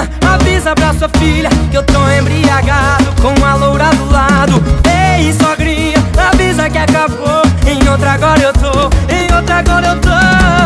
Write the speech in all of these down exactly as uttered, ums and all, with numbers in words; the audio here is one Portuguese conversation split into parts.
sogrinha, avisa pra sua filha que eu tô embriagado com a loura do lado. Ei, sogrinha, avisa que acabou. Em outra agora eu tô, em outra agora eu tô.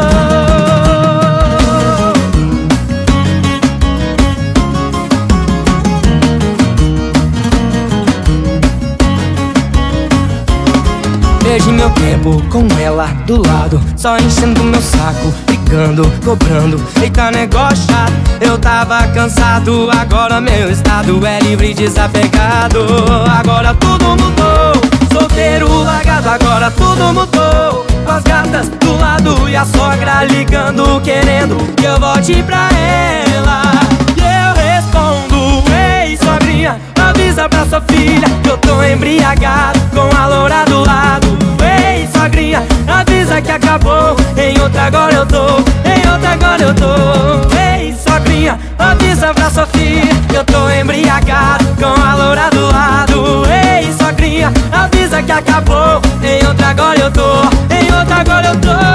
Perdi meu tempo com ela do lado, só enchendo meu saco, brigando, cobrando. Eita, negócio chato, eu tava cansado. Agora meu estado é livre, desapegado. Agora tudo mudou, solteiro, largado. Agora tudo mudou, com as gatas do lado e a sogra ligando, querendo que eu volte pra ela. E eu respondo: ei, sogrinha, avisa pra sua filha que eu tô embriagado com a loura do lado. Ei, sogrinha, avisa que acabou. Em outra agora eu tô, em outra agora eu tô. Ei, sogrinha, avisa pra sua filha que eu tô embriagado com a loura do lado. Ei, sogrinha, avisa que acabou. Em outra agora eu tô, em outra agora eu tô.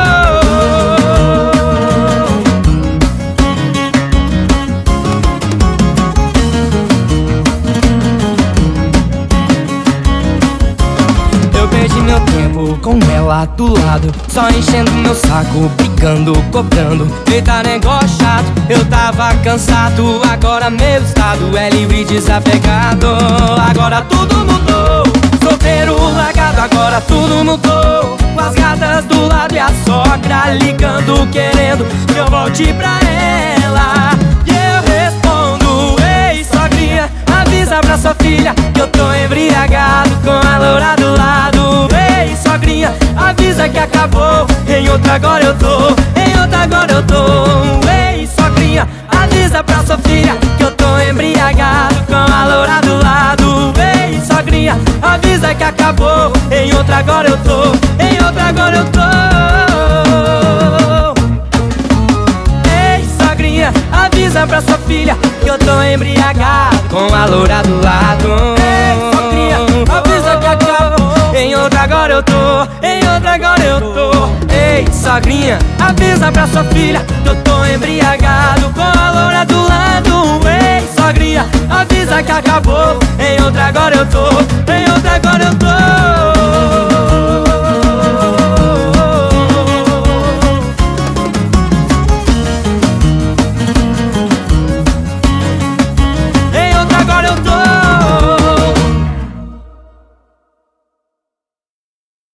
Perdi meu tempo com ela do lado, só enchendo meu saco, brigando, cobrando. Eita, negócio chato, eu tava cansado. Agora meu estado é livre, desapegado. Agora tudo mudou, solteiro, largado. Agora tudo mudou, com as gatas do lado e a sogra ligando, querendo que eu volte pra ela. E eu respondo: ei, sogrinha, avisa pra sua filha que eu tô embriagado com a loura do lado. Ei, sogrinha, avisa que acabou. Em outra agora eu tô, em outra agora eu tô. Ei, sogrinha, avisa pra sua filha que eu tô embriagado com a loura do lado. Ei, sogrinha, avisa que acabou. Em outra agora eu tô, em outra agora eu tô. Ei, sogrinha, avisa pra sua filha que eu tô embriagado com a loura do lado. Ei, sogrinha, avisa que acabou. Em outra agora eu tô, em outra agora eu tô. Ei, sogrinha, avisa pra sua filha que eu tô embriagado com a loura do lado. Ei, sogrinha, avisa que acabou. Em outra agora eu tô, em outra agora eu tô.